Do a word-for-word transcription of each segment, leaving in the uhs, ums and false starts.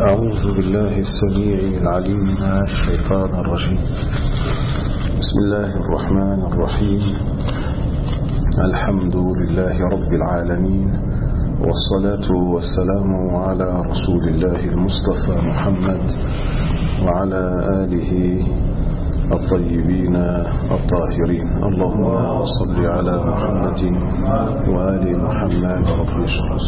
أعوذ بالله السميع العليم من الشيطان الرجيم. بسم الله الرحمن الرحيم. الحمد لله رب العالمين، والصلاة والسلام على رسول الله المصطفى محمد وعلى آله الطيبين الطاهرين. اللهم صل على محمد وآل محمد رب اشرح.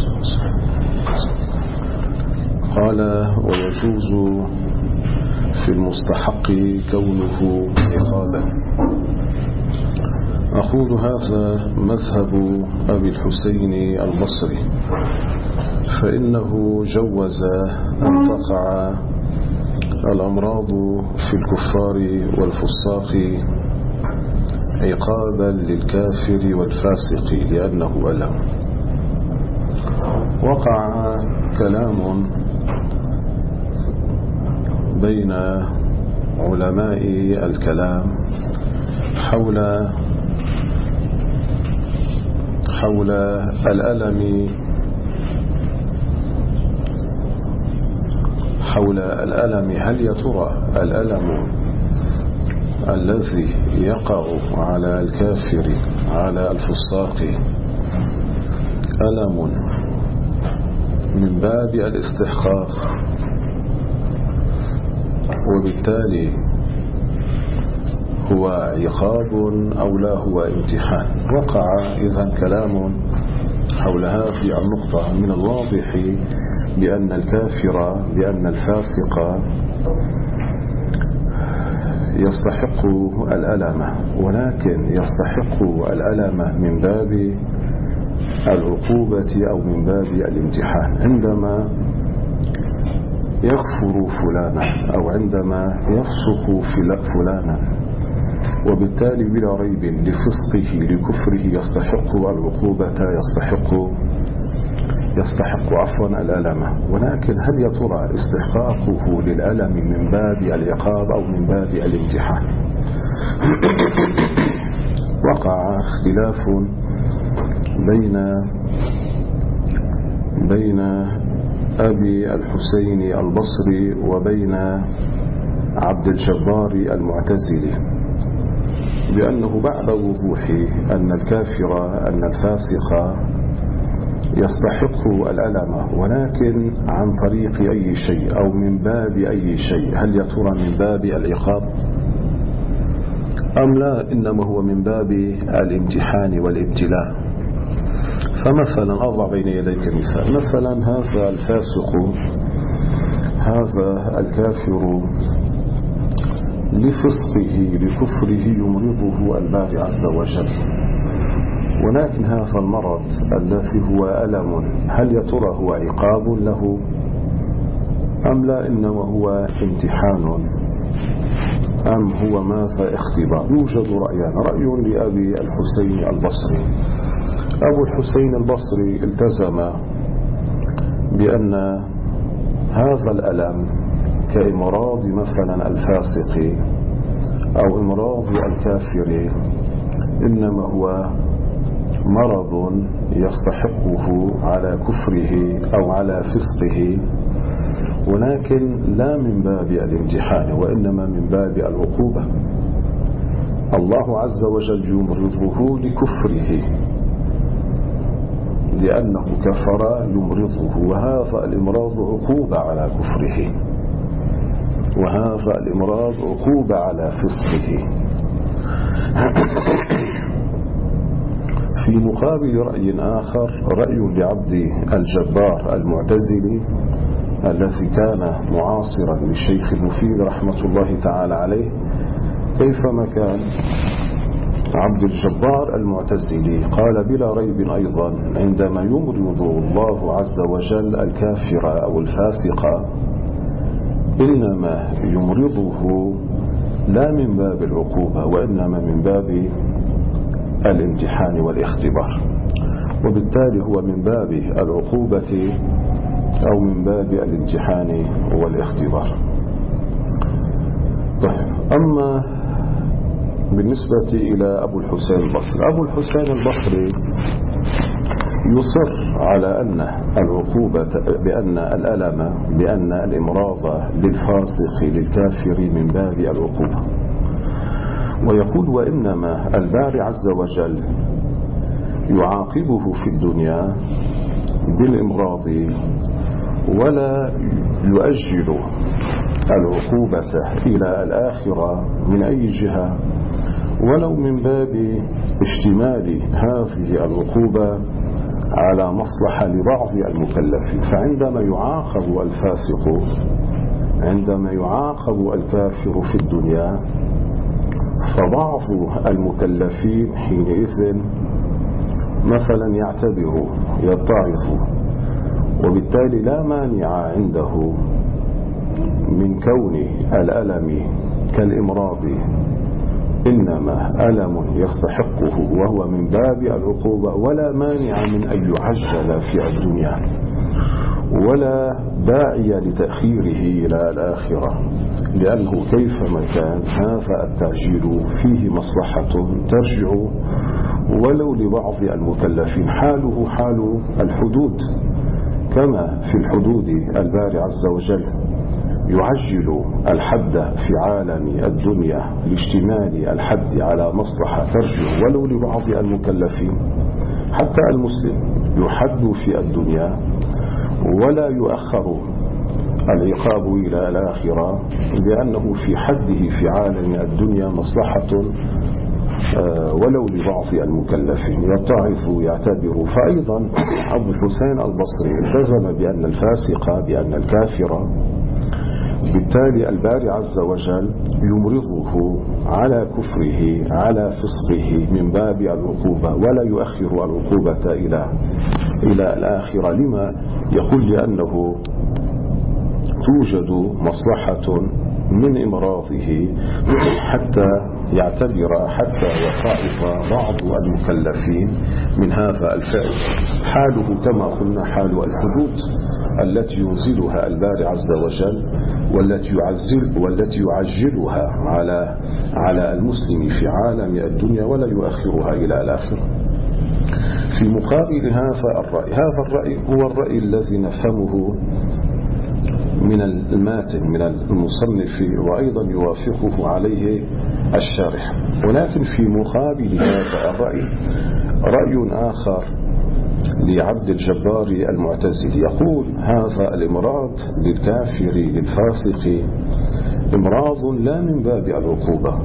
قال: ويجوز في المستحق كونه عقابا. أقول هذا مذهب أبي الحسين البصري، فإنه جوز أن تقع الأمراض في الكفار والفساق عقابا للكافر والفاسق لأنه ألم. وقع كلام بين علماء الكلام حول حول الألم حول الألم هل يا ترى الألم الذي يقع على الكافر على الفساق ألم من باب الاستحقاق وبالتالي هو عقاب أو لا هو امتحان؟ وقع إذن كلام حول هذه النقطة. من الواضح بأن الكافر بأن الفاسق يستحق الألم، ولكن يستحق الألم من باب العقوبة أو من باب الامتحان. عندما يكفر فلانا أو عندما يفسق فلانا، وبالتالي بلا ريب لفسقه لكفره يستحق العقوبة، يستحق يستحق عفوا الألم. ولكن هل يا ترى استحقاقه للألم من باب العقاب أو من باب الامتحان؟ وقع اختلاف بين بين أبي الحسين البصري وبين عبد الجبار المعتزلي، بأنه بعد وضوح أن الكافر أن الفاسق يستحق الألم، ولكن عن طريق أي شيء أو من باب أي شيء؟ هل يا ترى من باب العقاب أم لا إنما هو من باب الامتحان والابتلاء؟ فمثلا أضع بين يديك مثال. مثلا هذا الفاسق هذا الكافر لفسقه لكفره يمرضه الباري عز وجل، ولكن هذا المرض الذي هو ألم هل يا ترى هو عقاب له أم لا إنما هو امتحان أم هو ماذا اختبار؟ يوجد رأيان. رأي لأبي الحسين البصري. أبو الحسين البصري التزم بأن هذا الألم كإمراض مثلا الفاسق أو إمراض الكافر إنما هو مرض يستحقه على كفره أو على فسقه، ولكن لا من باب الامتحان وإنما من باب العقوبة. الله عز وجل يمرضه لكفره لأنه كفر يمرضه، وهذا الإمراض عقوبة على كفره، وهذا الإمراض عقوبة على فسقه. في مقابل رأي آخر، رأي لعبد الجبار المعتزلي الذي كان معاصرا للشيخ المفيد رحمة الله تعالى عليه. كيفما كان عبد الجبار المعتزلي قال بلا ريب أيضا عندما يمرض الله عز وجل الكافر أو الفاسق إنما يمرضه لا من باب العقوبة وإنما من باب الامتحان والاختبار، وبالتالي هو من باب العقوبة أو من باب الامتحان والاختبار. طيب، أما بالنسبة إلى أبو الحسين البصري، أبو الحسين البصري يصر على أن العقوبة بأن الألم بأن الإمراض للفاسق للكافر من باب العقوبة، ويقول وإنما الباري عز وجل يعاقبه في الدنيا بالإمراض ولا يؤجل العقوبة إلى الآخرة من أي جهة، ولو من باب اشتمال هذه العقوبة على مصلحة لبعض المكلفين. فعندما يعاقب الفاسق عندما يعاقب الكافر في الدنيا فبعض المكلفين حينئذ مثلا يعتبر يتعظ، وبالتالي لا مانع عنده من كون الألم كالإمراض إنما ألم يستحقه وهو من باب العقوبة، ولا مانع من أن يعجل في الدنيا ولا داعي لتأخيره إلى الآخرة، لأنه كيفما كان هذا التعجيل فيه مصلحة ترجع ولو لبعض المكلفين. حاله حال الحدود، كما في الحدود الباري عز وجل يعجل الحد في عالم الدنيا لاشتمال الحد على مصلحة ترجع ولو لبعض المكلفين، حتى المسلم يحد في الدنيا ولا يؤخر العقاب إلى الآخرة، لأنه في حده في عالم الدنيا مصلحة ولو لبعض المكلفين يتعظ يعتبر. فأيضا أبو الحسين البصري التزم بأن الفاسق بأن الكافر بالتالي الباري عز وجل يمرضه على كفره على فسقه من باب العقوبة ولا يؤخر العقوبة إلى إلى الآخرة. لما؟ يقول لأنه توجد مصلحة من إمراضه حتى يعتبر حتى يخاف بعض المكلفين من هذا الفعل. حاله كما قلنا حال الحدود التي ينزلها الباري عز وجل والتي يعزل والتي يعجلها على على المسلم في عالم الدنيا ولا يؤخرها إلى الآخرة. في مقابل هذا الرأي هذا الرأي هو الرأي الذي نفهمه من الماتن من المصنف وأيضا يوافقه عليه الشارح، ولكن في مقابل هذا الرأي رأي آخر لعبد الجبار المعتزلي يقول هذا الإمراض للكافر للفاسق إمراض لا من باب العقوبة،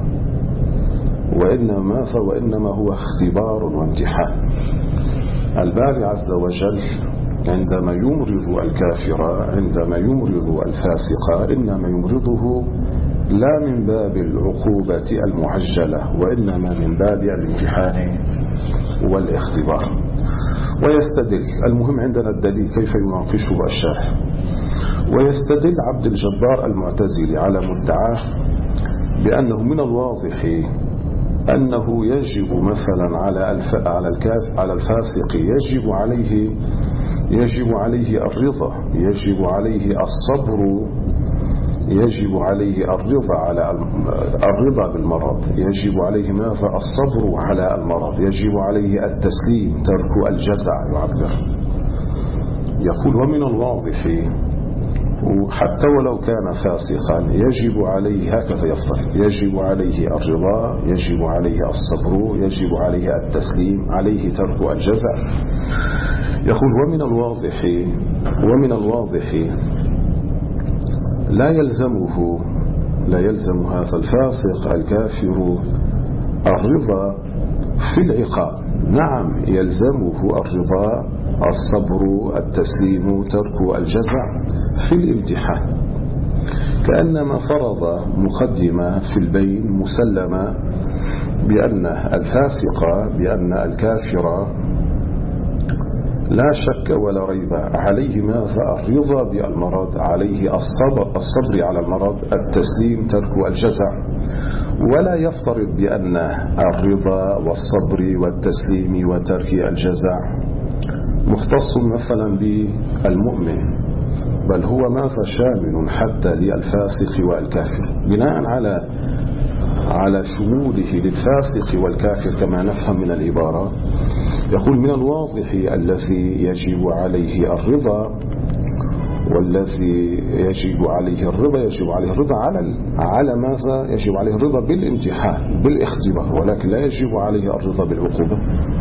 وإنما وإنما هو اختبار وامتحان. الباري عز وجل عندما يمرض الكافر عندما يمرض الفاسق إنما يمرضه لا من باب العقوبة المعجلة وإنما من باب الامتحان والاختبار. ويستدل المهم عندنا الدليل كيف يناقشه الشارح. ويستدل عبد الجبار المعتزلي على مدعاه بأنه من الواضح أنه يجب مثلا على الف... على الكاف على الفاسق يجب عليه يجب عليه الرضا يجب عليه الصبر يجب عليه الرضا على الرضا بالمرض، يجب عليه ماذا؟ الصبر على المرض، يجب عليه التسليم ترك الجزع. يعبر يقول ومن الواضح حتى ولو كان فاسقا يجب عليه هكذا يفترض يجب عليه الرضا يجب عليه الصبر يجب عليه التسليم عليه ترك الجزع. يقول ومن الواضح ومن الواضح لا يلزمه لا يلزم هذا الفاسق الكافر الرضا في العقاب. نعم يلزمه الرضا الصبر التسليم ترك الجزع في الامتحان، كأنما فرض مقدمة في البين مسلمة بأن الفاسق بأن الكافر لا شك ولا ريب عليه ماذا؟ الرضا بالمرض، عليه الصبر الصبر على المرض التسليم ترك الجزع، ولا يفترض بأن الرضا والصبر والتسليم وترك الجزع مختص مثلا بالمؤمن، بل هو ماذا؟ شامل حتى للفاسق والكافر، بناء على على شموله للفاسق والكافر كما نفهم من العبارة. يقول من الواضح الذي يجب عليه الرضا، والذي يجب عليه الرضا يجب عليه الرضا على على ماذا؟ يجب عليه الرضا بالامتحان بالاختبار، ولكن لا يجب عليه الرضا بالعقوبة.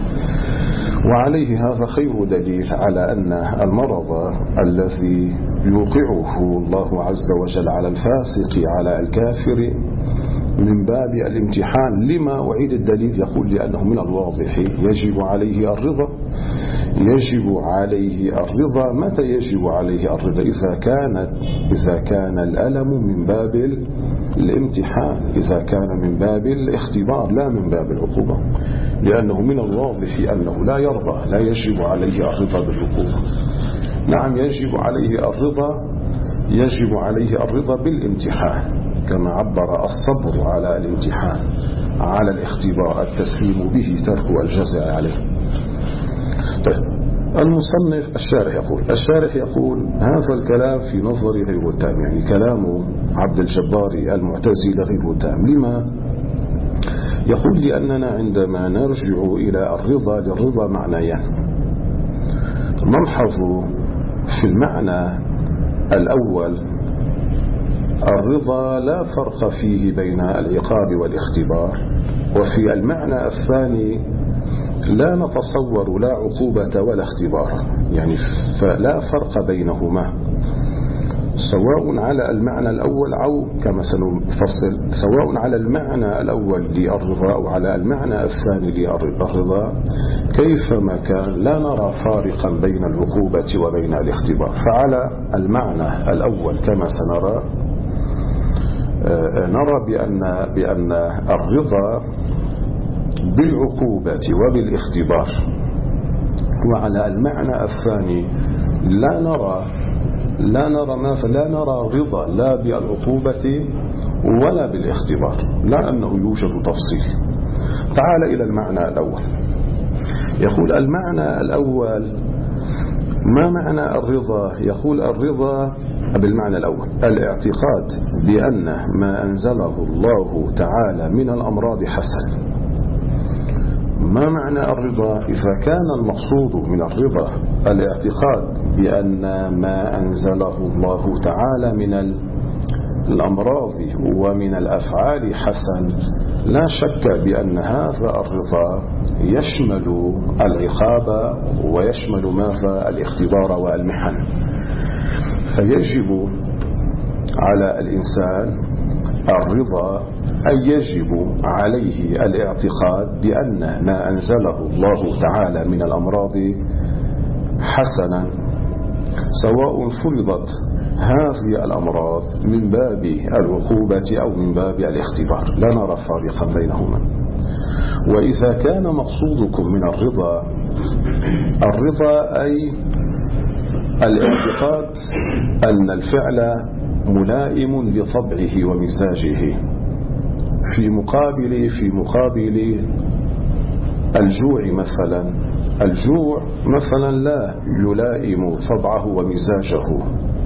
وعليه هذا خير دليل على أن المرض الذي يوقعه الله عز وجل على الفاسق على الكافر من باب الامتحان. لما وعيد الدليل؟ يقول لأنه من الواضح يجب عليه الرضا. يجب عليه الرضا. متى يجب عليه الرضا؟ إذا كانت إذا كان الألم من باب الامتحان، إذا كان من باب الاختبار لا من باب العقوبة، لأنه من الواضح أنه لا يرضى، لا يجب عليه الرضا بالعقوبة. نعم يجب عليه الرضا، يجب عليه الرضا بالامتحان، كما عبر الصبر على الامتحان على الاختبار، التسليم به ترك الجزاء عليه. طيب المصنف الشارح يقول الشارح يقول هذا الكلام في نظري غير تام، يعني كلام عبد الجبار المعتزلي غير تام. لما؟ يقول لأننا عندما نرجع إلى الرضا للرضا معنيان. نلحظ في المعنى الأول الرضا لا فرق فيه بين العقاب والاختبار، وفي المعنى الثاني لا نتصور لا عقوبة ولا اختبار، يعني فلا فرق بينهما، سواء على المعنى الأول أو كما سنفصل سواء على المعنى الأول للرضا أو على المعنى الثاني للرضا. كيفما كان لا نرى فارقا بين العقوبة وبين الاختبار. فعلى المعنى الأول كما سنرى نرى بأن بأن الرضا بالعقوبة وبالاختبار، وعلى المعنى الثاني لا نرى لا نرى ماذا لا نرى رضا لا بالعقوبة ولا بالاختبار، لا أنه يوجد تفصيل. تعال إلى المعنى الأول. يقول المعنى الأول ما معنى الرضا؟ يقول الرضا بالمعنى الأول الاعتقاد بأن ما أنزله الله تعالى من الأمراض حسن. ما معنى الرضا؟ إذا كان المقصود من الرضا الاعتقاد بأن ما أنزله الله تعالى من الأمراض ومن الأفعال حسن، لا شك بأن هذا الرضا يشمل العقاب ويشمل ماذا؟ الاختبار والمحن. فيجب على الإنسان الرضا أي يجب عليه الاعتقاد بأن ما أنزله الله تعالى من الأمراض حسنا، سواء فرضت هذه الأمراض من باب العقوبة أو من باب الاختبار، لا نرى فارقا بينهما. وإذا كان مقصودكم من الرضا الرضا أي الاعتقاد أن الفعل ملائم لطبعه ومزاجه، في مقابل في مقابل الجوع مثلا، الجوع مثلا لا يلائم طبعه ومزاجه،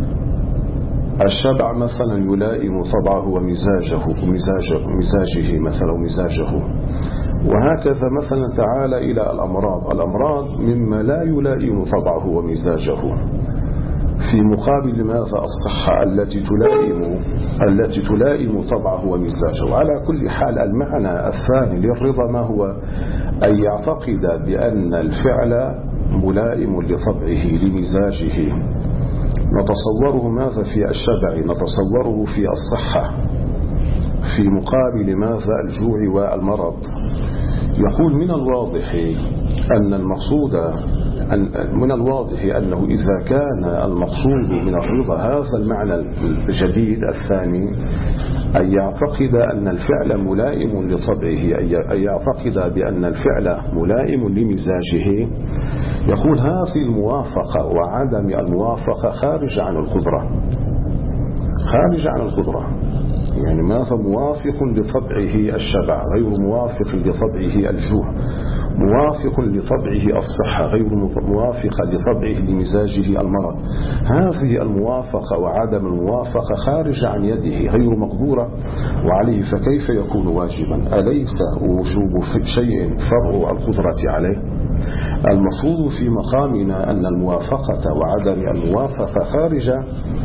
الشبع مثلا يلائم طبعه ومزاجه ومزاجه مزاجه مثلا ومزاجه. وهكذا مثلا تعالى إلى الأمراض، الأمراض مما لا يلائم طبعه ومزاجه، في مقابل ماذا؟ الصحة التي تلائم التي تلائم طبعه ومزاجه. وعلى كل حال المعنى الثاني للرضا ما هو؟ أن يعتقد بأن الفعل ملائم لطبعه لمزاجه. نتصوره ماذا في الشبع؟ نتصوره في الصحة، في مقابل ماذا؟ الجوع والمرض. يقول من الواضح أن المقصود من الواضح أنه إذا كان المقصود من الرضا هذا المعنى الجديد الثاني، أن يعتقد أن الفعل ملائم لطبعه، أن يعتقد بأن الفعل ملائم لمزاجه. يقول هذه الموافقة وعدم الموافقة خارج عن القدرة، خارج عن القدرة. يعني ماذا؟ موافق لطبعه الشبع غير موافق لطبعه الجوع، موافق لطبعه الصحة غير موافق لطبعه لمزاجه المرض. هذه الموافقة وعدم الموافقة خارج عن يده غير مقدورة، وعليه فكيف يكون واجبا؟ أليس وجوب شيء فرع القدرة عليه؟ المفروض في مقامنا أن الموافقة وعدم الموافقة خارجة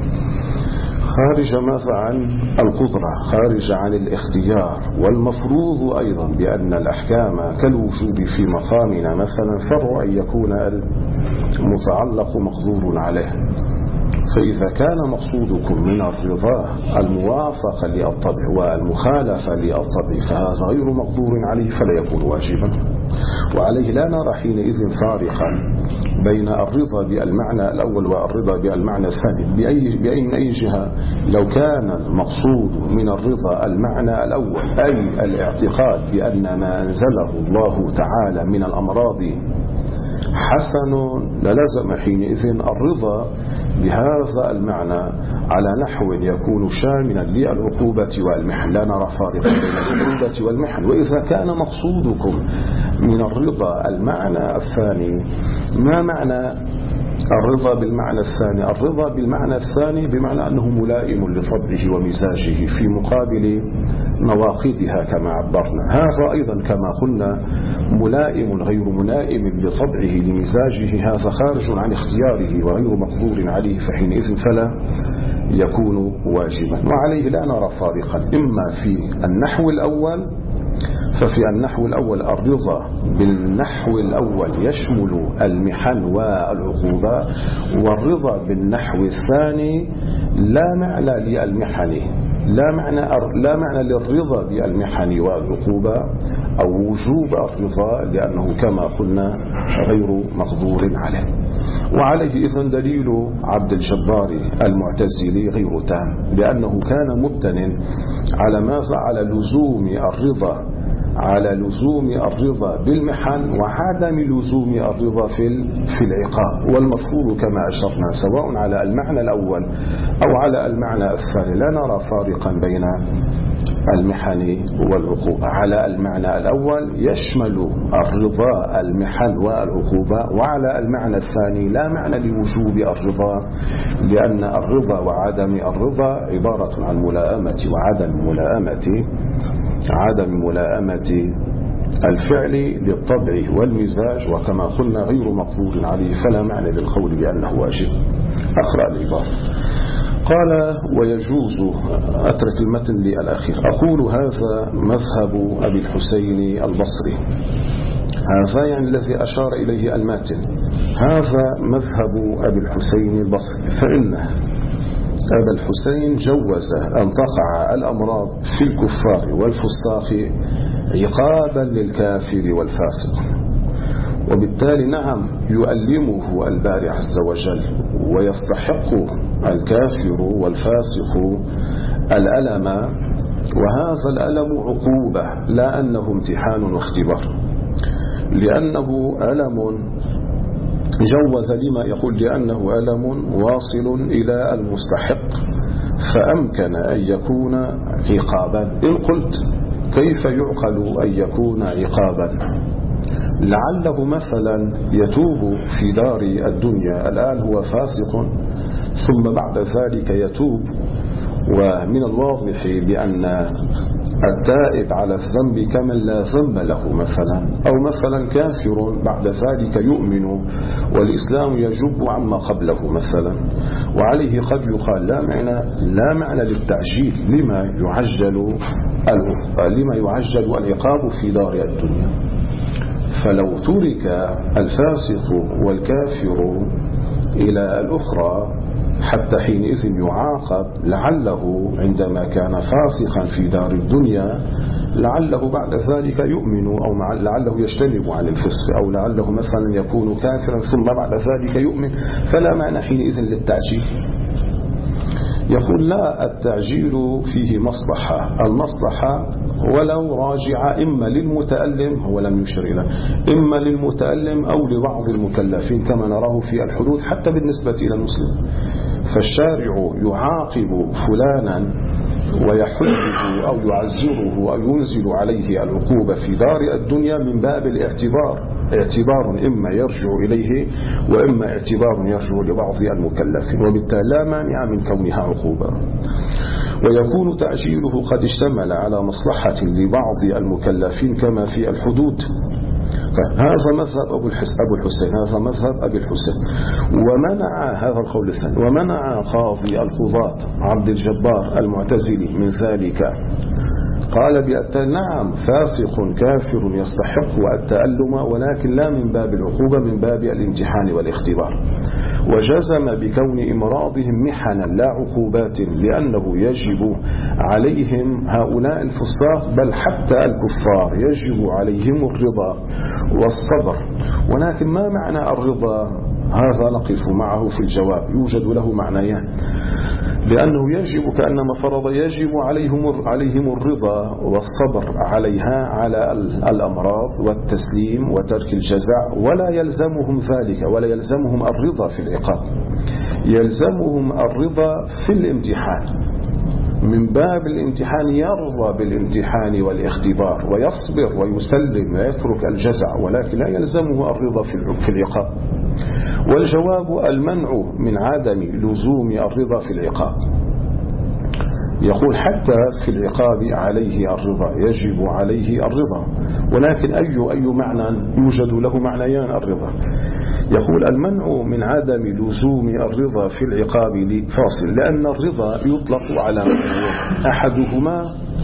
خارج ماذا عن القدرة، خارج عن الاختيار. والمفروض أيضا بأن الأحكام كالوجوب في مقامنا مثلا فرع أن يكون المتعلق مقدور عليه. فإذا كان مقصودكم من الرضا الموافقة للطبع والمخالفة للطبع فهذا غير مقدور عليه فلا يكون واجبا، وعليه لا نرى حينئذ فارقا بين الرضا بالمعنى الأول والرضا بالمعنى الثاني. بأي, بأي أي جهة لو كان المقصود من الرضا المعنى الأول أي الاعتقاد بأن ما أنزله الله تعالى من الأمراض حسن للزم حينئذ الرضا بهذا المعنى على نحو يكون شاملا للعقوبة والمحن. لا نرى فارقا بين العقوبة والمحن. وإذا كان مقصودكم من الرضا المعنى الثاني، ما معنى الرضا بالمعنى الثاني؟ الرضا بالمعنى الثاني بمعنى أنه ملائم لطبعه ومزاجه في مقابل نواقضها كما عبرنا. هذا أيضا كما قلنا ملائم غير ملائم لطبعه لمزاجه، هذا خارج عن اختياره وغير مقدور عليه، فحينئذ فلا يكون واجبا. وعليه لا نرى فارقا إما في النحو الأول، ففي النحو الأول الرضا بالنحو الأول يشمل المحن والعقوبة، والرضا بالنحو الثاني لا معنى للمحن، لا معنى لا معنى للرضا بالمحن والعقوبة أو وجوب الرضا لأنه كما قلنا غير مقدور عليه. وعليه إذن دليل عبد الجبار المعتزلي غير تام، لأنه كان مبتن على ماذا؟ على لزوم الرضا على لزوم الرضا بالمحن وعدم لزوم الرضا في في العقاب. والمفروض كما أشرنا سواء على المعنى الأول أو على المعنى الثاني لا نرى فارقا بين المحن والعقوبة. على المعنى الأول يشمل الرضا المحن والعقوبة، وعلى المعنى الثاني لا معنى لوجوب الرضا، لأن الرضا وعدم الرضا عبارة عن ملائمة وعدم ملائمة عدم ملائمة الفعل للطبع والمزاج، وكما قلنا غير مقدور عليه فلا معنى للقول بأنه واجب. أقرأ العبارة. قال ويجوز، أترك المتن للأخير. أقول هذا مذهب أبي الحسين البصري، هذا يعني الذي أشار إليه الماتن، هذا مذهب أبي الحسين البصري، فإنه أبا الحسين جوز أن تقع الأمراض في الكفار والفساق عقابا للكافر والفاسق، وبالتالي نعم يؤلمه الباري عز وجل ويستحق الكافر والفاسق الألم، وهذا الألم عقوبة لا أنه امتحان واختبار، لأنه ألم جوز لما يقول لأنه ألم واصل إلى المستحق فأمكن أن يكون عقابا. إن قلت كيف يعقل أن يكون عقابا؟ لعله مثلا يتوب في دار الدنيا، الآن هو فاسق ثم بعد ذلك يتوب، ومن الواضح بأن التائب على الذنب كمن لا ذنب له مثلا، أو مثلا كافر بعد ذلك يؤمن والإسلام يجب عما قبله مثلا، وعليه قد يقال لا معنى لا معنى للتعجيل لما يعجل لما يعجل العقاب في دار الدنيا. فلو ترك الفاسق والكافر إلى الأخرى حتى حينئذ يعاقب، لعله عندما كان فاسقا في دار الدنيا لعله بعد ذلك يؤمن، أو لعله يجتنب عن الفسق، أو لعله مثلا يكون كافرا ثم بعد ذلك يؤمن، فلا معنى حينئذ للتعجيل. يقول لا، التعجيل فيه مصلحة، المصلحة ولو راجع إما للمتألم، هو لم يشر إلى إما للمتألم أو لبعض المكلفين كما نراه في الحدود حتى بالنسبة إلى المسلم. فالشارع يعاقب فلانا ويحده أو يعزره أو ينزل عليه العقوبة في دار الدنيا من باب الاعتبار، اعتبار إما يرجع إليه وإما اعتبار يرجع لبعض المكلفين، وبالتالي لا مانع من كونها عقوبة. ويكون تعجيله قد اشتمل على مصلحة لبعض المكلفين كما في الحدود، هذا مذهب أبو الحسين هذا مذهب أبي الحسين. ومنع هذا القول الثاني، ومنع قاضي القضاة عبد الجبار المعتزلي من ذلك، قال بأن نعم فاسق كافر يستحق التألم، ولكن لا من باب العقوبة، من باب الامتحان والاختبار. وجزم بكون إمراضهم محنا لا عقوبات، لأنه يجب عليهم هؤلاء الفساق بل حتى الكفار يجب عليهم الرضا والصبر. ولكن ما معنى الرضا؟ هذا نقف معه في الجواب، يوجد له معنيان، لأنه يجب كأنما فرض يجب عليهم عليهم الرضا والصبر عليها على الأمراض والتسليم وترك الجزع، ولا يلزمهم ذلك، ولا يلزمهم الرضا في العقاب، يلزمهم الرضا في الامتحان. من باب الامتحان يرضى بالامتحان والاختبار ويصبر ويسلم ويترك الجزع، ولكن لا يلزمه الرضا في العقاب. والجواب المنع من عدم لزوم الرضا في العقاب. يقول حتى في العقاب عليه الرضا، يجب عليه الرضا، ولكن أي أي معنى يوجد له معنيان الرضا. يقول المنع من عدم لزوم الرضا في العقاب فاصل، لأن الرضا يطلق على أحدهما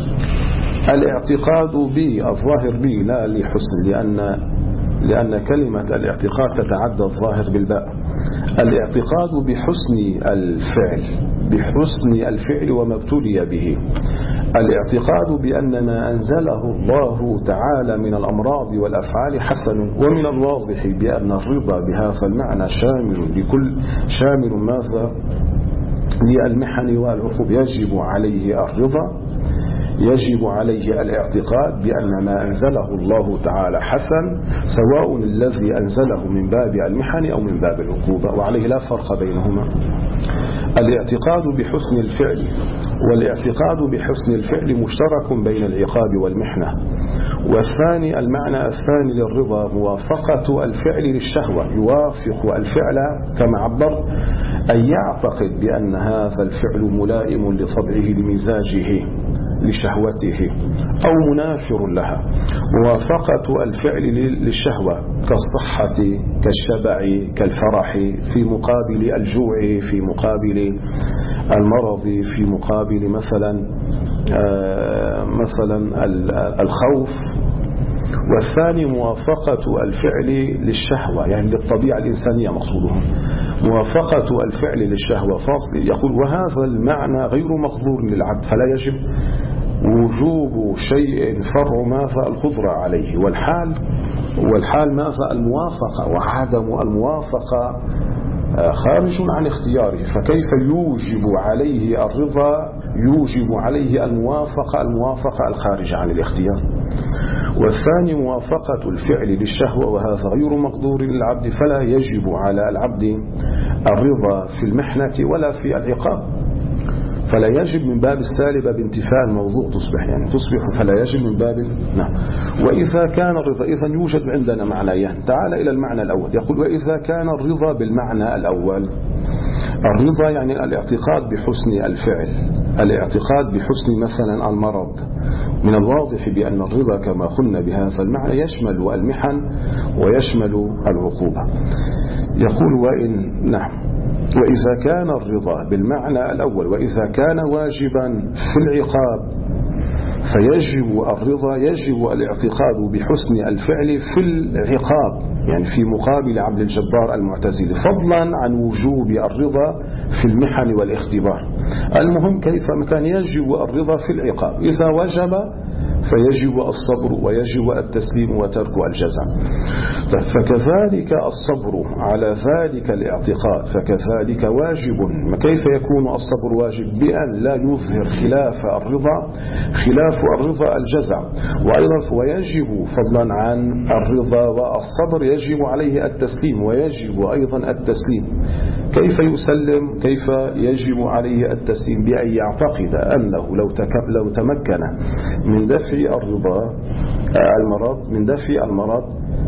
الاعتقاد به الظاهر به لا لحسن، لأن لأن كلمة الاعتقاد تتعدى الظاهر بالباء. الاعتقاد بحسن الفعل، بحسن الفعل وما ابتلي به. الاعتقاد بأن ما أنزله الله تعالى من الأمراض والأفعال حسن. ومن الواضح بأن الرضا بهذا المعنى شامل لكل شامل ماذا؟ للمحن والعقوب. يجب عليه الرضا، يجب عليه الاعتقاد بأن ما أنزله الله تعالى حسن، سواء الذي أنزله من باب المحن أو من باب العقوبة، وعليه لا فرق بينهما. الاعتقاد بحسن الفعل، والاعتقاد بحسن الفعل مشترك بين العقاب والمحنة. والثاني المعنى الثاني للرضا موافقة الفعل للشهوة، يوافق الفعل كما عبر، أن يعتقد بأن هذا الفعل ملائم لطبعه لمزاجه لشهوته أو منافر لها. موافقة الفعل للشهوة كالصحة كالشبع كالفرح، في مقابل الجوع، في مقابل المرض، في مقابل مثلا مثلا الخوف. والثاني موافقة الفعل للشهوة، يعني للطبيعة الإنسانية مقصودهم، موافقة الفعل للشهوة فاصل. يقول وهذا المعنى غير مقدور للعبد، فلا يجب وجوب شيء فرع ماذا؟ القدرة عليه. والحال والحال ماذا؟ الموافقة، وعدم الموافقة خارج عن اختياره، فكيف يوجب عليه الرضا؟ يوجب عليه الموافقة، الموافقة الخارج عن الاختيار. والثاني موافقة الفعل للشهوة، وهذا غير مقدور للعبد، فلا يجب على العبد الرضا في المحنة ولا في العقاب. فلا يجب من باب السالبة بانتفاء الموضوع تصبح، يعني تصبح فلا يجب من باب. نعم. وإذا كان الرضا، إذن يوجد عندنا معنيان. تعال إلى المعنى الأول. يقول وإذا كان الرضا بالمعنى الأول، الرضا يعني الاعتقاد بحسن الفعل، الاعتقاد بحسن مثلا المرض. من الواضح بأن الرضا كما قلنا بهذا المعنى يشمل المحن ويشمل العقوبة. يقول وإن نعم وإذا كان الرضا بالمعنى الأول، وإذا كان واجبا في العقاب، فيجب الرضا، يجب الاعتقاد بحسن الفعل في العقاب، يعني في مقابل عبد الجبار المعتزلي، فضلا عن وجوب الرضا في المحن والاختبار. المهم كيف كان يجب الرضا في العقاب، إذا وجب فيجب الصبر ويجب التسليم وترك الجزع. فكذلك الصبر على ذلك الاعتقاد فكذلك واجب. كيف يكون الصبر واجب؟ بأن لا يظهر خلاف الرضا، خلاف الرضا الجزع. وأيضا ويجب فضلا عن الرضا والصبر يجب عليه التسليم، ويجب أيضا التسليم. كيف يسلم؟ كيف يجب عليه التسليم؟ بأن يعتقد أنه لو لو تمكن من دفع الرضا المرض من دفع المرض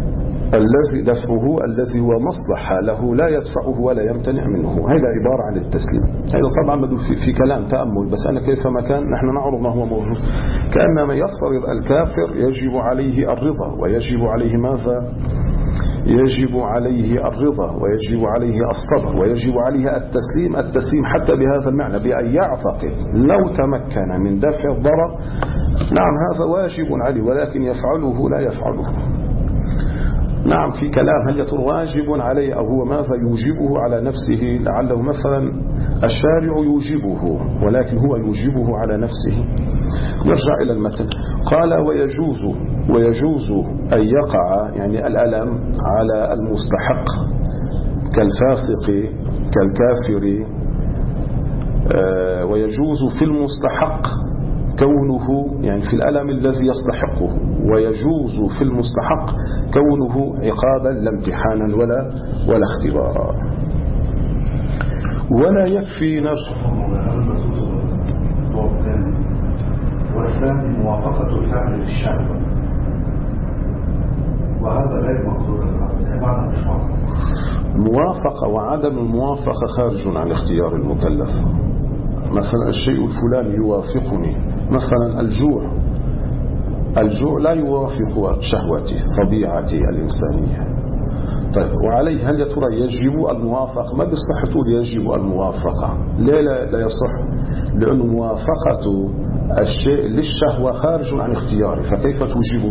الذي دفعه الذي هو مصلحة له لا يدفعه ولا يمتنع منه. هذا عبارة عن التسليم. هذا طبعا بدو في, في كلام تأمل، بس أنا كيفما كان نحن نعرض ما هو موجود. كأنما يفترض الكافر يجب عليه الرضا، ويجب عليه ماذا؟ يجب عليه الرضا، ويجب عليه الصبر، ويجب عليه التسليم. التسليم حتى بهذا المعنى، بأن يعتقد لو تمكن من دفع الضرر نعم هذا واجب عليه، ولكن يفعله لا يفعله. نعم في كلام هل يتر واجب عليه أو هو ماذا يوجبه على نفسه، لعله مثلا الشارع يوجبه ولكن هو يوجبه على نفسه. نرجع إلى المتن. قال ويجوز ويجوز أن يقع يعني الألم على المستحق كالفاسق كالكافر، ويجوز في المستحق كونه يعني في الألم الذي يستحقه، ويجوز في المستحق كونه عقابا لا امتحانا ولا ولا اختبارا. ولا يكفي نفسه. والثاني موافقة الفعل للشهوة، وهذا غير مقدور العقل. مش موافقة وعدم الموافقة خارج عن اختيار المكلف. مثلا الشيء الفلاني يوافقني، مثلا الجوع الجوع لا يوافق شهوتي طبيعتي الإنسانية. طيب وعليه هل يا ترى يجب الموافقة؟ ما بيصح تقول يجب الموافقة، لا لا, لا يصح، لأن موافقة الشيء للشهوة خارج عن اختياري، فكيف توجبه؟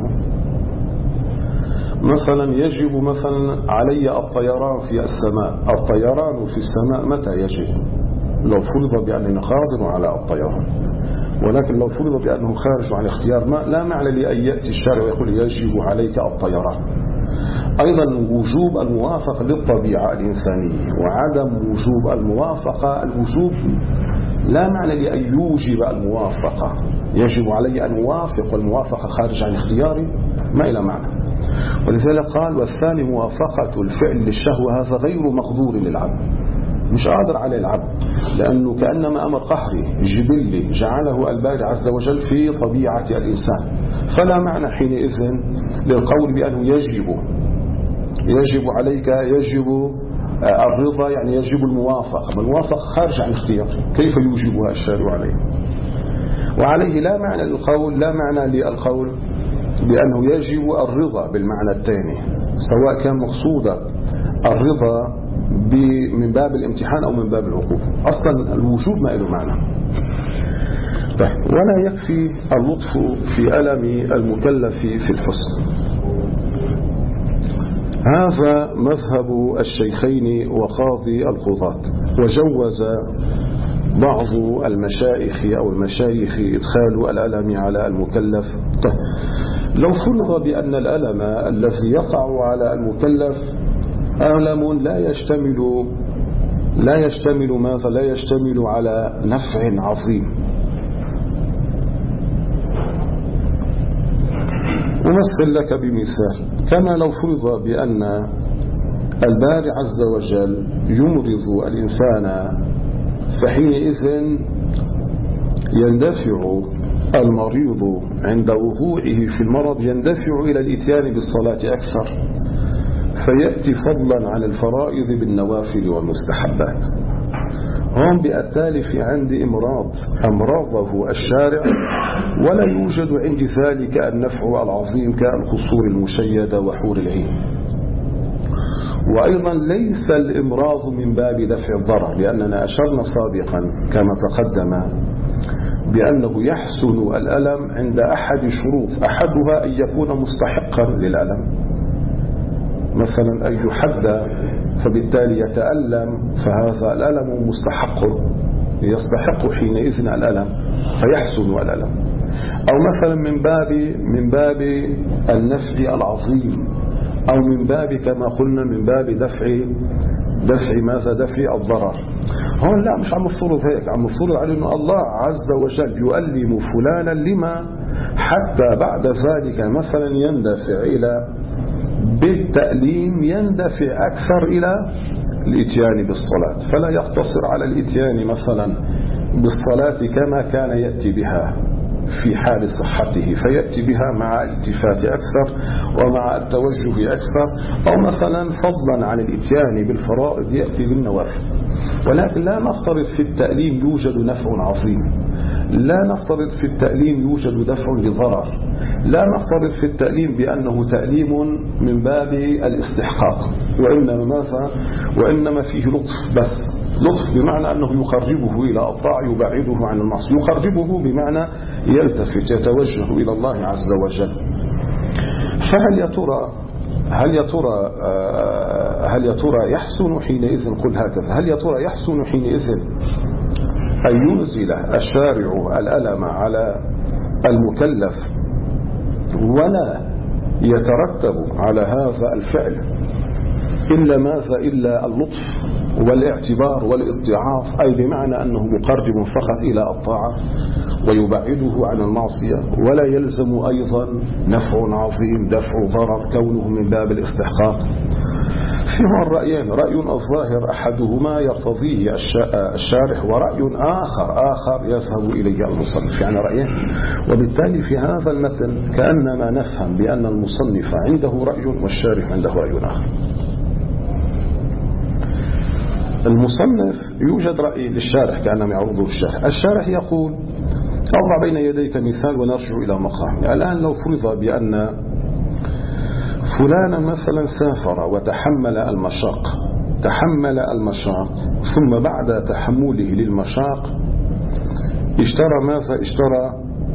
مثلا يجب مثلا علي الطيران في السماء، الطيران في السماء متى يجب؟ لو فرض بأنني قادر على الطيران، ولكن لو فرض بأنه خارج عن اختيار ما لا معنى لأن يأتي الشارع ويقول يجب عليك الطيران. أيضا وجوب الموافقة للطبيعة الإنسانية وعدم وجوب الموافقة، الوجوب لا معنى لأن يوجب الموافقة، يجب علي أن أوافق والموافقة خارج عن اختياري ما إلى معنى. ولذلك قال والثاني موافقة الفعل للشهوة، هذا غير مقدور للعبد، مش قادر عليه العبد، لأنه كأنما أمر قهري جبلي جعله الباري عز وجل في طبيعة الإنسان، فلا معنى حينئذ للقول بأنه يجب يجب عليك يجب الرضا، يعني يجب الموافقة، الموافقة خارج عن اختيار، كيف يوجبها الشارع عليه؟ وعليه لا معنى للقول لا معنى للقول بأنه يجب الرضا بالمعنى الثاني، سواء كان مقصودا الرضا من باب الامتحان أو من باب العقوبة، أصلا الوجوب ما له معنى. طيب ولا يكفي اللطف في ألم المكلف في الحسن. هذا مذهب الشيخين وقاضي القضاة، وجوز بعض المشايخ أو المشايخ إدخال الألم على المكلف. طيب لو فرض بأن الألم الذي يقع على المكلف ألم لا يشتمل لا يشتمل ماذا لا يشتمل على نفع عظيم. أمثل لك بمثال، كما لو فرض بأن الباري عز وجل يمرض الإنسان، فحينئذ يندفع المريض عند وقوعه في المرض يندفع إلى الإتيان بالصلاة أكثر، فيأتي فضلا عن الفرائض بالنوافل والمستحبات. هم بالتالي في عندي إمراض أمراضه الشارع، ولا يوجد عند ذلك النفع العظيم كالقصور المشيدة وحور العين. وأيضا ليس الإمراض من باب دفع الضرر، لأننا أشرنا سابقا كما تقدم بأنه يحسن الألم عند أحد شروط، أحدها أن يكون مستحقا للألم، مثلا أن يحد فبالتالي يتألم، فهذا الألم مستحق يستحق حينئذ الألم فيحسن الألم. أو مثلا من باب من باب النفع العظيم، أو من باب كما قلنا من باب دفع دفع ماذا دفع الضرر. هون لا مش عم نفترض هيك، عم نفترض على أنه الله عز وجل يؤلم فلانا لما حتى بعد ذلك مثلا يندفع إلى بالتأليم يندفع أكثر إلى الإتيان بالصلاة، فلا يقتصر على الإتيان مثلا بالصلاة كما كان يأتي بها، في حال صحته فيأتي بها مع الالتفات أكثر ومع التوجه أكثر، أو مثلا فضلا عن الإتيان بالفرائض يأتي بالنوافل. ولكن لا نفترض في التأليم يوجد نفع عظيم، لا نفترض في التأليم يوجد دفع لضرر، لا نفترض في التأليم بأنه تأليم من باب الاستحقاق، وإنما ماذا؟ وإنما فيه لطف بس. لطف بمعنى أنه يقربه إلى الطاعة يبعده عن المعصية، يقربه بمعنى يلتفت يتوجه إلى الله عز وجل. فهل يا ترى هل يا ترى هل يا ترى يحسن حينئذ قل هكذا هل يا ترى يحسن حينئذ أن ينزل الشارع الألم على المكلف ولا يترتب على هذا الفعل إلا ماذا إلا اللطف والاعتبار والاتعاظ، أي بمعنى أنه مقرب فقط إلى الطاعة ويبعده عن المعصية، ولا يلزم أيضا نفع عظيم دفع ضرر كونه من باب الاستحقاق. فيهما الرأيين، رأي الظاهر أحدهما يرتضيه الشارح، ورأي آخر آخر يذهب إليه المصنف، يعني رأيين. وبالتالي في هذا المتن كأنما نفهم بأن المصنف عنده رأي والشارح عنده رأي آخر. المصنف يوجد رأي للشارح كأنما يعرضه الشارح. الشارح يقول أضع بين يديك مثال ونرجع إلى مقام. الآن لو فرض بأن فلانا مثلا سافر وتحمل المشاق تحمل المشاق ثم بعد تحمله للمشاق اشترى ماذا اشترى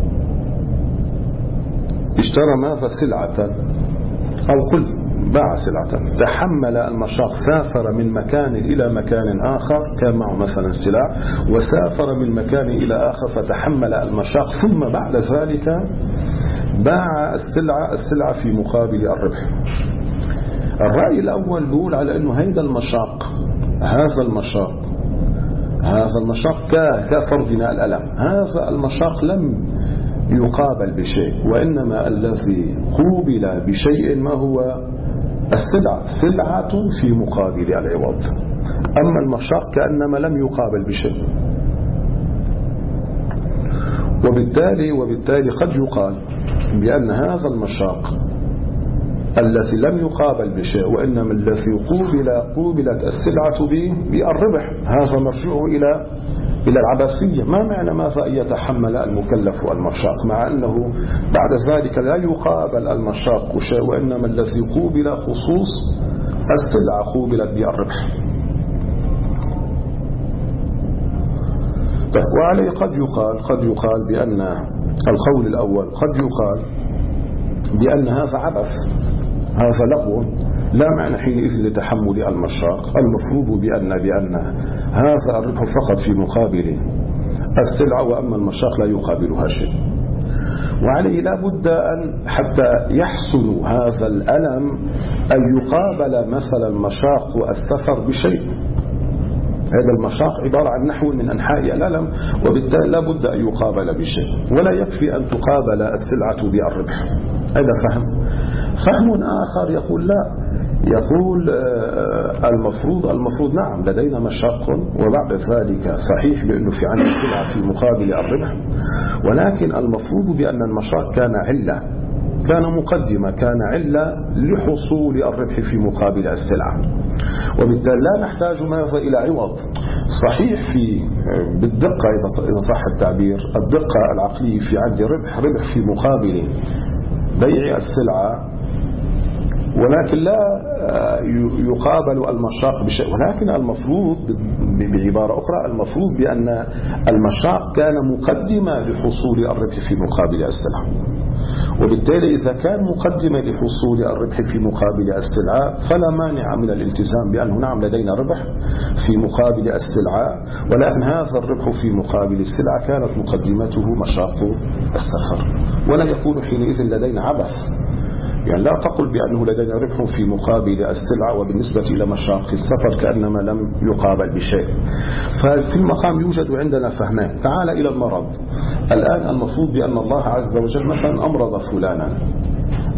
اشترى ماذا سلعة، أو قل باع سلعة. تحمل المشاق، سافر من مكان إلى مكان آخر، كان معه مثلا سلع وسافر من مكان إلى آخر فتحمل المشاق، ثم بعد ذلك باع السلعة السلعة في مقابل الربح. الرأي الأول يقول على أنه هيدا المشاق هذا المشاق هذا المشاق كفرضنا الألم، هذا المشاق لم يقابل بشيء، وإنما الذي قوبل بشيء ما هو السلعة سلعة في مقابل العوض، أما المشاق كأنما لم يقابل بشيء. وبالتالي وبالتالي قد يقال بأن هذا المشاق الذي لم يقابل بشيء وإنما الذي قوبل قوبلت السلعة به بالربح، هذا مرجوع إلى إلى العبثية. ما معنى ماذا أن يتحمل المكلف المشاق مع أنه بعد ذلك لا يقابل المشاق شيء، وإنما الذي قوبل خصوص السلعة قوبلت بالربح. طيب، وعليه قد يقال قد يقال بأن القول الأول قد يقال بأن هذا عبث، هذا لغو، لا معنى حينئذ لتحمل المشاق. المفروض بأن بأن هذا الربح فقط في مقابل السلعة، وأما المشاق لا يقابلها شيء. وعليه لا بد أن حتى يحسن هذا الألم أن يقابل مثلا مشاق السفر بشيء. هذا المشاق عبارة عن نحو من أنحاء الألم، وبالتالي لا بد أن يقابل بشيء، ولا يكفي أن تقابل السلعة بالربح. هذا فهم. فهم آخر يقول لا، يقول المفروض المفروض نعم لدينا مشاق، وبعد ذلك صحيح بأنه في عنا السلعة في مقابل الربح، ولكن المفروض بأن المشاق كان علة، كان مقدمة، كان علة لحصول الربح في مقابل السلعة، وبالتالي لا نحتاج ماذا إلى عوض. صحيح في بالدقة إذا صح التعبير الدقة العقلية في عد ربح ربح في مقابل بيع السلعة، ولكن لا يقابل المشاق بشيء. ولكن المفروض بعبارة أخرى المفروض بأن المشاق كان مقدمة لحصول الربح في مقابل السلعة، وبالتالي إذا كان مقدمة لحصول الربح في مقابل السلعة فلا مانع من الالتزام بأنه نعم لدينا ربح في مقابل السلعة، ولكن هذا الربح في مقابل السلعة كانت مقدمته مشاق السفر، ولا يكون حينئذ لدينا عبث. يعني لا تقل بأنه لدينا ربح في مقابل السلعة وبالنسبة إلى مشاق السفر كأنما لم يقابل بشيء. ففي المقام يوجد عندنا فهمان. تعال إلى المرض. الآن المفروض بأن الله عز وجل مثلا أمرض فلانا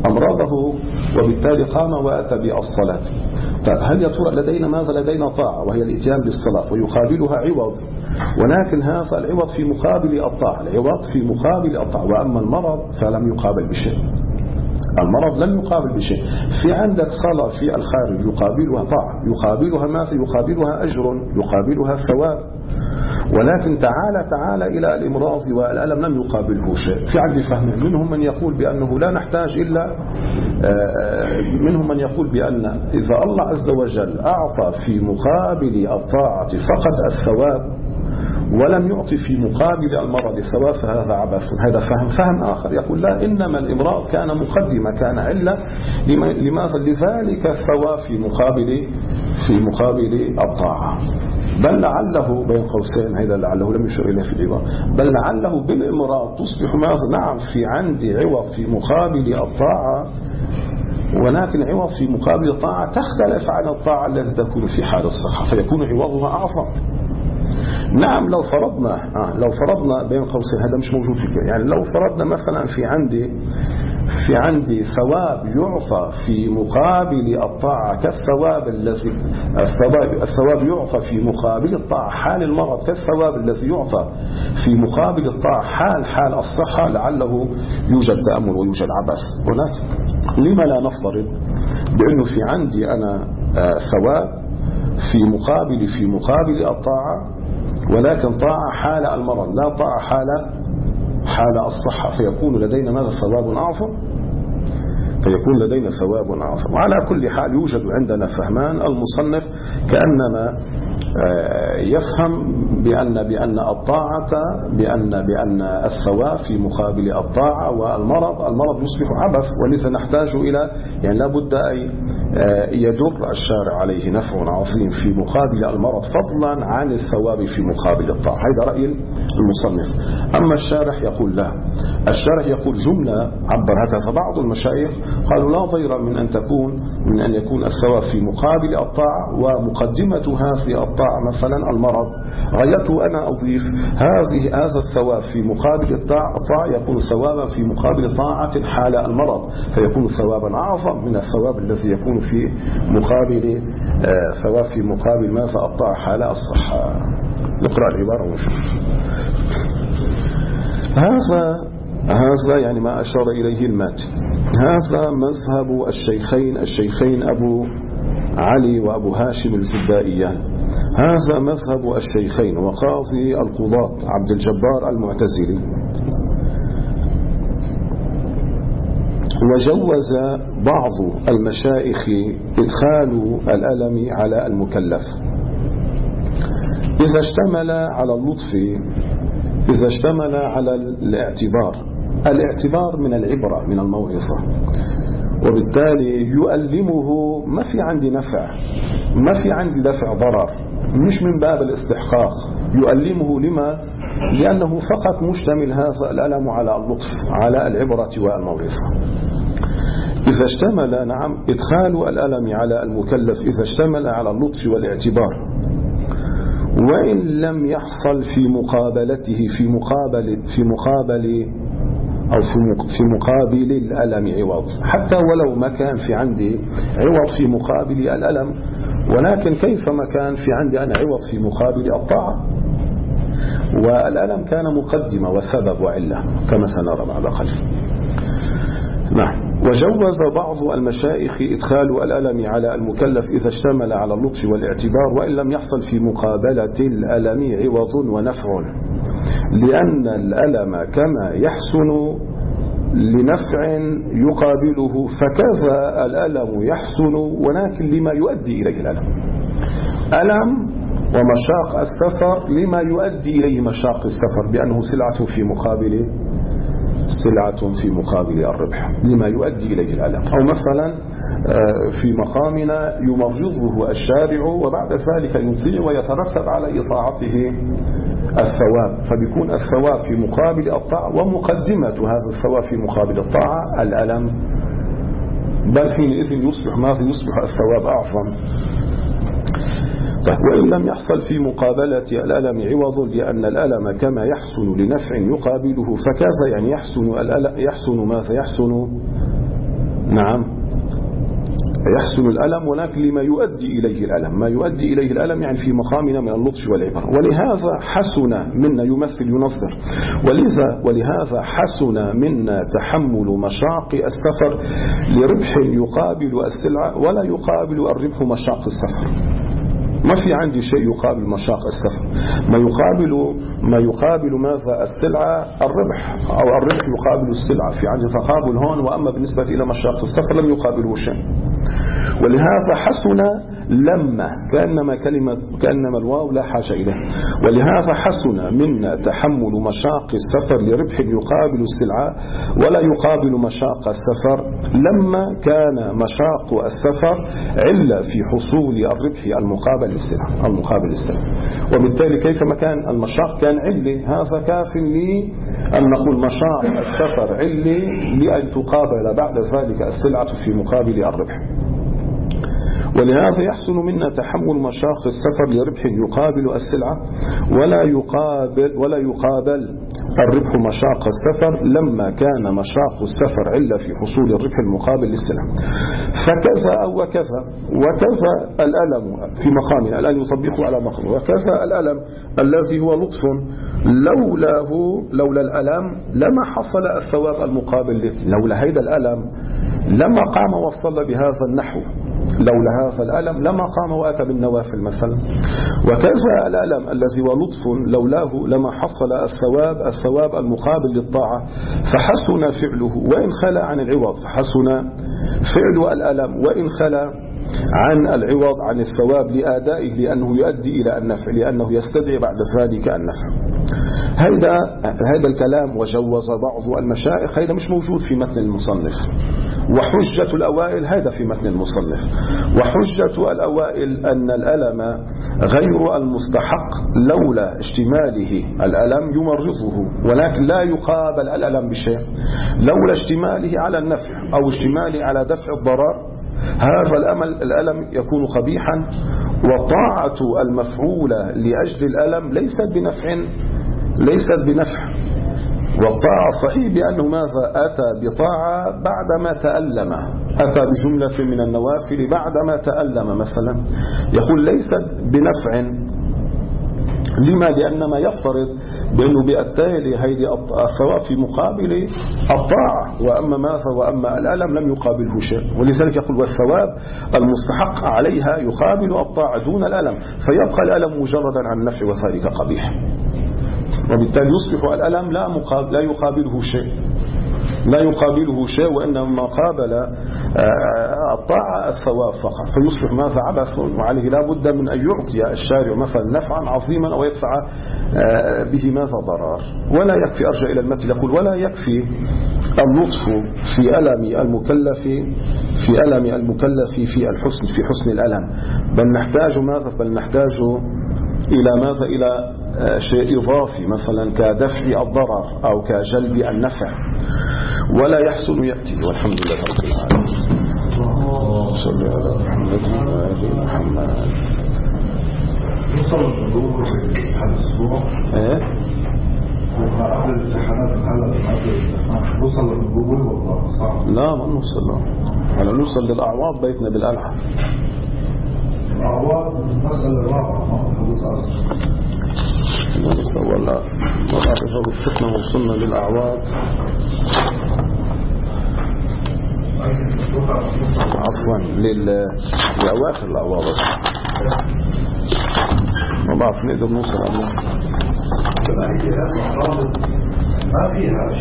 أمراضه وبالتالي قام وأتى بالصلاة. طيب هل يا ترى لدينا ماذا؟ لدينا طاعة وهي الاتيان بالصلاة ويقابلها عوض، ولكن هذا العوض في مقابل الطاعة، العوض في مقابل الطاعة. وأما المرض فلم يقابل بشيء، المرض لم يقابل بشيء. في عندك صلاة في الخارج يقابلها طاعة، يقابلها ماذا؟ يقابلها أجر، يقابلها ثواب. ولكن تعالى تعالى إلى الإمراض والألم لم يقابله شيء. في عندي فهم، منهم من يقول بأنه لا نحتاج إلا، منهم من يقول بأن إذا الله عز وجل أعطى في مقابل الطاعة فقط الثواب ولم يعطي في مقابل المرض الثواب فهذا عبث. هذا فهم. فهم آخر يقول لا، إنما الإمراض كان مقدمة، كان علة، لماذا؟ لذلك الثواب في مقابل في مقابل الطاعة. بل لعله بين قوسين، هذا لعله لم يشر إليه في العبارة، بل لعله بالإمراض تصبح ماذا؟ نعم في عندي عوض في مقابل الطاعة، ولكن عوض في مقابل الطاعة تختلف عن الطاعة التي تكون في حال الصحة، فيكون عوضها أعظم. نعم لو فرضنا آه لو فرضنا بين قوسين، هذا مش موجود في الكلام، يعني لو فرضنا مثلا في عندي في عندي ثواب يعطى في مقابل الطاعة كالثواب الذي الثواب الثواب يعطى في مقابل الطاعة حال المرض كالثواب الذي يعطى في مقابل الطاعة حال حال الصحة، لعله يوجد تأمل ويوجد عبث. ولكن لما لا نفترض بأنه في عندي أنا آه ثواب في مقابل في مقابل الطاعة، ولكن طاعة حال المرض لا طاعة حال حال الصحة، فيكون لدينا ماذا؟ ثواب أعظم، فيكون لدينا ثواب أعظم. وعلى كل حال يوجد عندنا فهمان. المصنف كأنما يفهم بأن بأن الطاعة بأن بأن الثواب في مقابل الطاعة، والمرض المرض يصبح عبث، ولذا نحتاج إلى يعني لابد أن يدر الشارع عليه نفع عظيم في مقابل المرض فضلا عن الثواب في مقابل الطاعة. هذا رأي المصنف. أما الشارح يقول لا، الشارح يقول جملة عبر هكذا بعض المشايخ قالوا لا ضير من أن تكون من أن يكون الثواب في مقابل الطاعة ومقدمة هذه الطاعة مثلا المرض، غايته أنا أضيف هذه هذا الثواب في مقابل الطاعة يكون ثوابا في مقابل طاعة حال المرض، فيكون ثوابا أعظم من الثواب الذي يكون في مقابل آه ثواب في مقابل ماذا؟ الطاعة حال الصحة. نقرأ العبارة ونشوف. هذا هذا يعني ما أشار إليه الماتن. هذا مذهب الشيخين الشيخين أبو علي وأبو هاشم الجبائيان. هذا مذهب الشيخين وقاضي القضاة عبد الجبار المعتزلي. وجوز بعض المشايخ إدخال الألم على المكلف إذا اشتمل على اللطف، إذا اشتمل على الاعتبار. الاعتبار من العبرة من الموعظة، وبالتالي يؤلمه ما في عندي نفع، ما في عندي دفع ضرر، مش من باب الاستحقاق. يؤلمه لما؟ لأنه فقط مشتمل هذا الألم على اللطف، على العبرة والموعظة. إذا اشتمل نعم إدخال الألم على المكلف إذا اشتمل على اللطف والاعتبار، وإن لم يحصل في مقابلته في مقابل في مقابل أو في مقابل الألم عوض، حتى ولو ما كان في عندي عوض في مقابل الألم، ولكن كيفما كان في عندي أنا عوض في مقابل الطاعة، والألم كان مقدمة وسبب وعلة كما سنرى بعد قليل. نعم. وجوز بعض المشايخ إدخال الألم على المكلف إذا اشتمل على اللطف والاعتبار، وإن لم يحصل في مقابلة الألم عوض ونفع، لأن الألم كما يحسن لنفع يقابله فكذا الألم يحسن، ولكن لما يؤدي إليه الألم. ألم ومشاق السفر لما يؤدي إليه مشاق السفر، بأنه سلعة في مقابل سلعة في مقابل الربح لما يؤدي إليه الألم. أو مثلا في مقامنا يمرضه الشارع وبعد ذلك يطيع ويترتب على إطاعته الثواب، فبيكون الثواب في مقابل الطاعة، ومقدمة هذا الثواب في مقابل الطاعة الألم، بل حينئذ يصبح ماذا؟ يصبح الثواب أعظم. طيب. وإن لم يحصل في مقابلة الألم عوض، لأن الألم كما يحسن لنفع يقابله فكذا، يعني يحسن الألم يحسن ماذا؟ يحسن نعم يحسن الألم، ولكن لما يؤدي إليه الألم، ما يؤدي إليه الألم يعني في مقامنا من اللطف والعبر. ولهذا حسن منا يمثل ينظر، ولذا ولهذا حسن منا تحمل مشاق السفر لربح يقابل السلعة ولا يقابل الربح مشاق السفر. ما في عندي شيء يقابل مشاق السفر، ما يقابل ما يقابل ماذا السلعة الربح، أو الربح يقابل السلعة، في عندي تقابل هون. وأما بالنسبة إلى مشاق السفر لم يقابله شيء. ولهذا حسن لما كأنما كلمة كأنما الواو لا حاجة إليه. ولهذا حسن منا تحمل مشاق السفر لربح يقابل السلعة ولا يقابل مشاق السفر لما كان مشاق السفر علة في حصول الربح المقابل للسلعة المقابل للسلعة. وبالتالي كيفما كان المشاق كان علة، هذا كاف لي أن نقول مشاق السفر علة لأن تقابل بعد ذلك السلعة في مقابل الربح. ولهذا يحسن منا تحمل مشاق السفر لربح يقابل السلعة ولا يقابل ولا يقابل الربح مشاق السفر لما كان مشاق السفر علة في حصول الربح المقابل للسلعة. فكذا أو وكذا وكذا الألم في مقامنا الآن يطبقه على مقام، وكذا الألم الذي هو لطف لولاه لولا الألم لما حصل الثواب المقابل له. لولا هيدا الألم لما قام وصل بهذا النحو، لولا هذا الألم لما قام وأتى بالنوافل مثلا. وكذا الألم الذي هو لطف لولاه لما حصل الثواب الثواب المقابل للطاعة، فحسن فعله وإن خلا عن العوض، فحسن فعل الألم وإن خلا عن العوض عن الثواب لآدائه، لأنه يؤدي إلى النفع، لأنه يستدعي بعد ذلك النفع. هذا هذا الكلام وجوز بعض المشايخ، هذا مش موجود في متن المصنف. وحجة الأوائل هذا في متن المصنف. وحجة الأوائل أن الألم غير المستحق لولا اشتماله الألم يمرضه، ولكن لا يقابل الألم بشيء. لولا اشتماله على النفع أو اشتماله على دفع الضرر هذا الأمل الألم يكون قبيحا. وطاعة المفعولة لأجل الألم ليست بنفع ليست بنفع والطاعة صحيح بأنه ماذا أتى بطاعة بعدما تألم، أتى بجملة من النوافل بعدما تألم مثلا، يقول ليست بنفع. لما؟ لأن ما يفترض بأنه بالتالي هيدي الثواب في مقابل الطاعة، وأما ماذا وأما الألم لم يقابله شيء. ولذلك يقول والثواب المستحق عليها يقابل الطاعة دون الألم، فيبقى الألم مجردا عن النفع وذلك قبيح. وبالتالي يصبح الألم لا مقابل لا يقابله شيء لا يقابله شيء وإنما قابل الطاعة الثواب فقط، فيصبح ماذا عبث، وعليه لا بد من أن يعطي الشارع مثلا نفعا عظيما أو يدفع به ماذا ضرر. ولا يكفي، أرجع إلى المثل يقول ولا يكفي اللطف في ألم المكلف في ألم المكلف في الحسن في حسن الألم، بل نحتاج ماذا بل نحتاج إلى ماذا إلى شيء إضافي مثلا كدفع الضرر أو كجلب النفع. ولا يحسن يأتي. والحمد لله رب العالمين. صلى على محمد وآل محمد. وصل البلوغ في هذا الأسبوع إيه؟ قبل الامتحانات هذا وصل البلوغ والله صعب. لا ما نوصل، ولا نوصل للأعواض بيتنا بالألعاب. الأعواض مسألة رابعة ما حدث أصلا. ولا ولا ولا وفقنا وصلنا للأعواض. عفوا لل لأواخر الأعواض ما بعرف نقدر نوصل عليه. ما فيها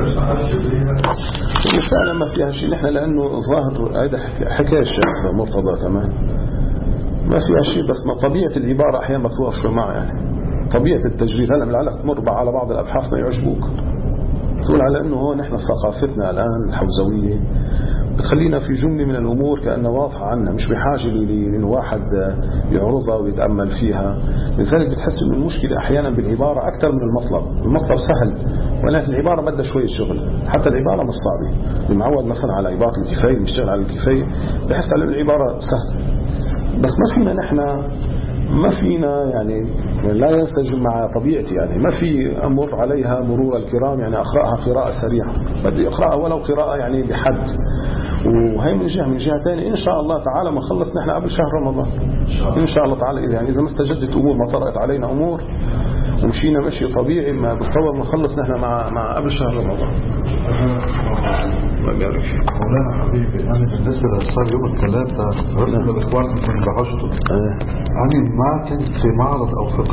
شيء فعلا ما فيها شيء نحن، لأنه ظاهر هذا حكاية الشيخ مرتضى كمان ما فيها شيء، بس ما طبيعة العبارة أحيانا ما توافق معه. يعني طبيعة التجريد هلا من العلق تمر على بعض الأبحاث ما يعجبوك، تقول على أنه هو نحن ثقافتنا الآن الحوزوية بتخلينا في جملة من الأمور كأنها واضحة عنا، مش بحاجة لواحد يعرضها ويتأمل فيها. لذلك بتحس أن المشكلة أحيانا بالعبارة أكثر من المطلب. المطلب سهل ولكن العبارة بدها شوية شغل. حتى العبارة مش صعبة، المعود مثلا على عبارة الكفاية مشتغل على الكفاية بحس على العبارة سهل، بس ما فينا نحن ما فينا يعني لا ينسجم مع طبيعتي. يعني ما في أمر عليها مرور الكرام، يعني أقرأها قراءة سريعة، بدي أقرأها ولو قراءة يعني بحد وهي من جهة من جهة ثانية إن شاء الله تعالى ما خلص نحن قبل شهر رمضان إن شاء الله تعالى. إذا يعني إذا ما استجدت أمور ما طرأت علينا أمور ومشينا مشي طبيعي ما بتصور ما نخلص نحن مع مع قبل شهر رمضان. الله يبارك فيك. مولانا حبيبي أنا بالنسبة لصار يوم الثلاثاء رحنا للإخوان من بحشته أنا ما كنت في معرض أو في